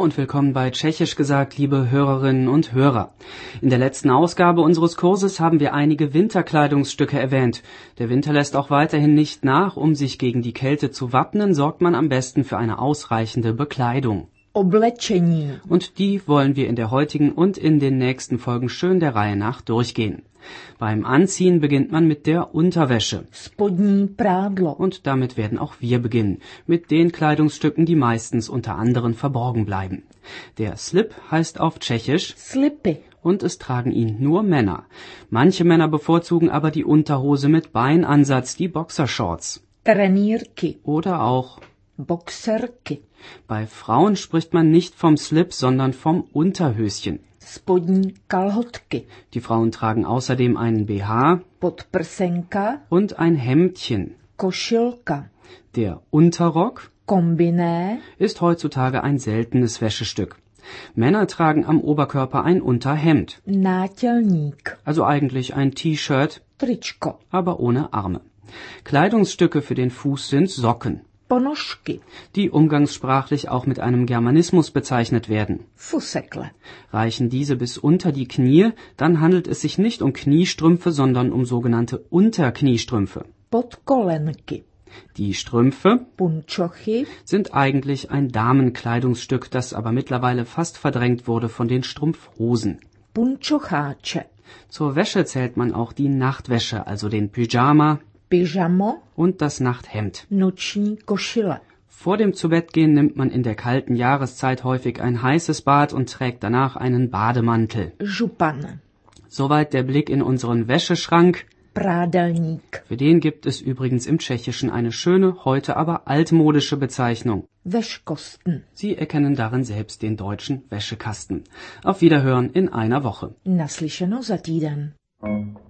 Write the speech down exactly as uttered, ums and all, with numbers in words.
und willkommen bei Tschechisch gesagt, liebe Hörerinnen und Hörer. In der letzten Ausgabe unseres Kurses haben wir einige Winterkleidungsstücke erwähnt. Der Winter lässt auch weiterhin nicht nach. Um sich gegen die Kälte zu wappnen, sorgt man am besten für eine ausreichende Bekleidung. Oblečení. Und die wollen wir in der heutigen und in den nächsten Folgen schön der Reihe nach durchgehen. Beim Anziehen beginnt man mit der Unterwäsche. Spodní prádlo. Und damit werden auch wir beginnen, mit den Kleidungsstücken, die meistens unter anderen verborgen bleiben. Der Slip heißt auf Tschechisch Slipy. und es tragen ihn nur Männer. Manche Männer bevorzugen aber die Unterhose mit Beinansatz, die Boxershorts. Trenýrky. Oder auch Boxerky. bei Frauen spricht man nicht vom Slip, sondern vom Unterhöschen. Spodní kalhotky. Die Frauen tragen außerdem einen B H Podprsenka. und ein Hemdchen. Košilka. Der Unterrock Kombiné. ist heutzutage ein seltenes Wäschestück. Männer tragen am Oberkörper ein Unterhemd, Nátělník. also eigentlich ein T-Shirt, Tričko. aber ohne Arme. Kleidungsstücke für den Fuß sind Socken, Ponožky. die umgangssprachlich auch mit einem Germanismus bezeichnet werden. Fusekle. Reichen diese bis unter die Knie, dann handelt es sich nicht um Kniestrümpfe, sondern um sogenannte Unterkniestrümpfe. Podkolenky. Die Strümpfe Punčochy. sind eigentlich ein Damenkleidungsstück, das aber mittlerweile fast verdrängt wurde von den Strumpfhosen. Punčocháče. Zur Wäsche zählt man auch die Nachtwäsche, also den Pyjama Pyžamo. und das Nachthemd. Noční košile. Vor dem Zubettgehen nimmt man in der kalten Jahreszeit häufig ein heißes Bad und trägt danach einen Bademantel. Župan. Soweit der Blick in unseren Wäscheschrank. Prádelník. Für den gibt es übrigens im Tschechischen eine schöne, heute aber altmodische Bezeichnung. Veškosten. Sie erkennen darin selbst den deutschen Wäschekasten. Auf Wiederhören in einer Woche. Naslyšeno za týden.